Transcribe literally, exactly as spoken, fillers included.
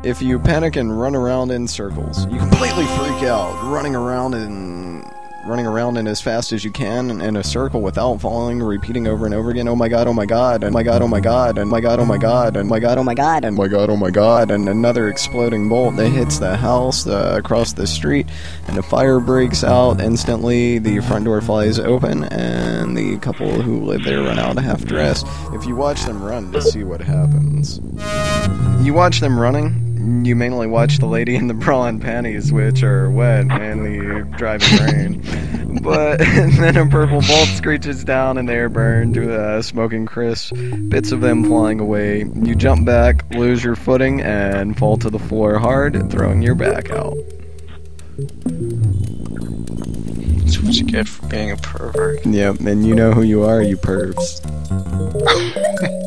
If you panic and run around in circles, you completely freak out, running around in running around in as fast as you can in a circle without falling, repeating over and over again, oh my god, oh my god, and my god, oh my god, and my god, oh my god, and my god, oh my god, and my god, oh my god, and another exploding bolt that hits the house uh, across the street, and a fire breaks out instantly, the front door flies open, and the couple who live there run out half-dressed. If you watch them run to see what happens. You watch them running, you mainly watch the lady in the bra and panties, which are wet in the driving rain. But then a purple bolt screeches down and they are burned to a smoking crisp, bits of them flying away. You jump back, lose your footing, and fall to the floor hard, throwing your back out. That's what you get for being a pervert. Yep, and you know who you are, you pervs.